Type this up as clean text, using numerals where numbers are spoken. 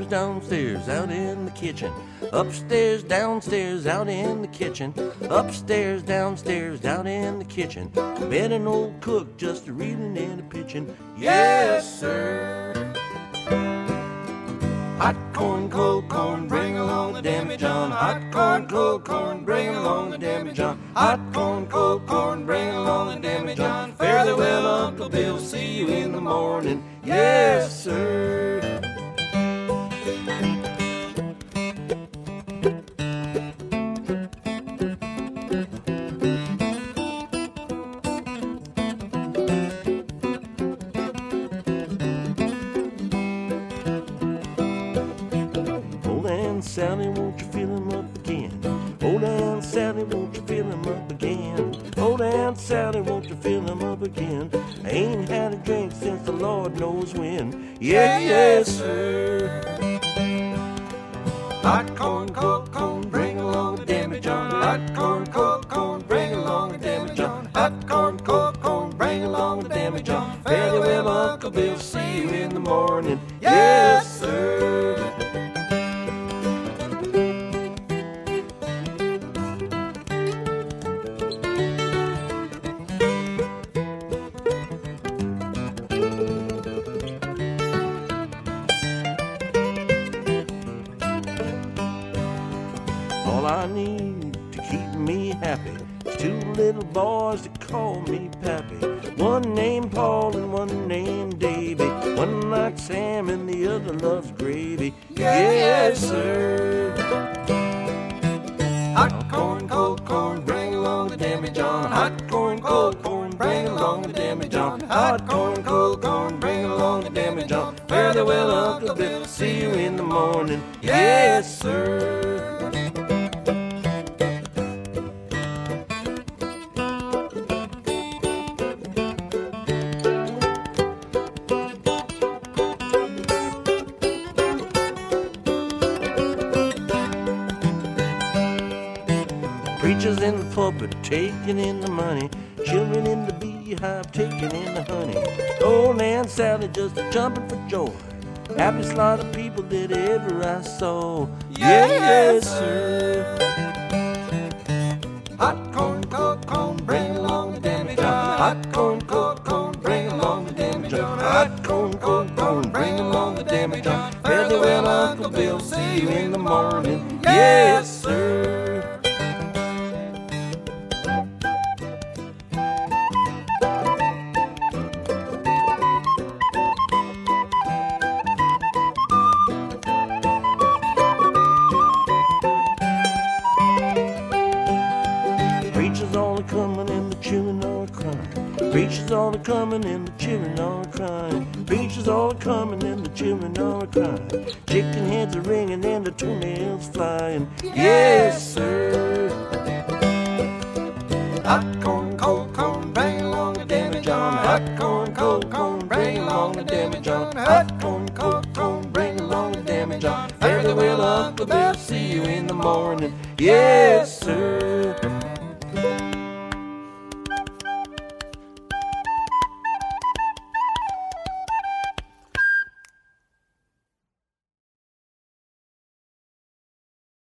downstairs, out in the kitchen. Upstairs, downstairs, out in the kitchen. Upstairs, downstairs, out in the kitchen. Bet an old cook just a reeling and a pitching. Yes, sir. Hot corn, cold corn, bring along the demijohn. Hot corn, cold corn, bring along the demijohn. Hot corn, cold corn, bring along the demijohn. Fare thee well, Uncle Bill, see you in the morning. Yes, sir. Sally, won't you fill him up again? Old Aunt Sally, won't you fill him up again? Old Aunt Sally, won't you fill him up again? I ain't had a drink since the Lord knows when. Yeah, yes, sir. Hot corn, cold corn, bring along the demijohn. Hot corn, cold corn, bring along the demijohn. Hot corn, cold corn, bring along the demijohn. Fare thee well, Uncle Bill, see you in the morning. Yes, sir. All I need to keep me happy is two little boys that call me Pappy. One named Paul and one named Davy. One likes Sam and the other loves gravy. Yes, sir. Hot corn, cold corn, bring along the demijohn. Hot corn, cold corn, bring along the demijohn. Hot corn, cold corn, bring along the demijohn. Fare thee well, Uncle Bill, see you in the morning. Yes, sir. Preachers in the pulpit taking in the money. Children in the beehive taking in the honey. Old Aunt Sally just jumping for joy. Happiest lot of people that ever I saw. Yeah, yes, sir. Hot corn, cold corn, bring along the demijohn. Hot corn, cold corn, bring along the demijohn. Hot corn, cold corn, bring along the demijohn. Fare thee well, Uncle Bill, see you in the morning. Yes, sir. Preachers all a-comin' and the children all a-cryin'. Preachers all a-comin' and the children all a-cryin'. Preachers all a-comin' and the children all a-cryin'. Chicken heads are ringing and the toenails flying. Yes, sir. Hot corn, cold corn, bring along the demijohn. Hot corn, cold corn, bring along the demijohn. Hot corn, cold corn, bring along the demijohn. Fare thee well, Uncle Bill, see you in the morning. Yes, sir.